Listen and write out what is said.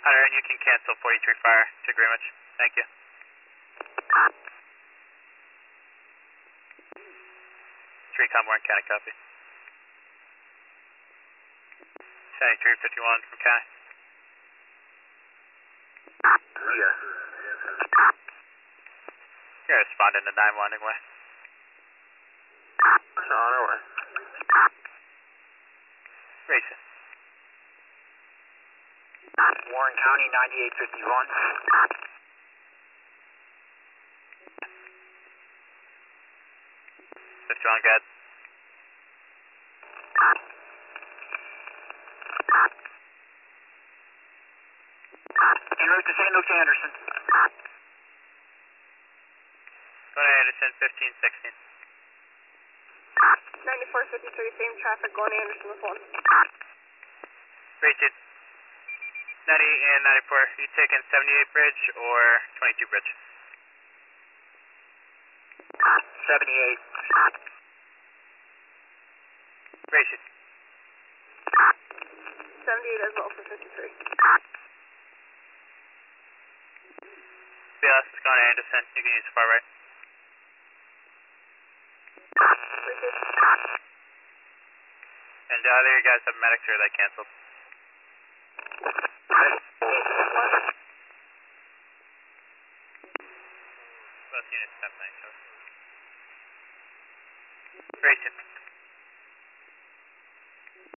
Hunter, and you can cancel 43 fire to Greenwich. Thank you. 3 1 County copy. 7351 from County. Yeah. You're responding to 9-1 anyway. On our way. Racing. Warren County, 9851. 51 good. En route to St. Luke's Anderson. Going to Anderson, 1516. 9453, same traffic going to Anderson with 1. Racing. 90 and 94. You taking 78 bridge or 22 bridge? 78. Racing. 78 as well for 53. BLS is going to Anderson. You can use the far right. And do either of you guys have medics or are they canceled? Both units have night shows. Racing.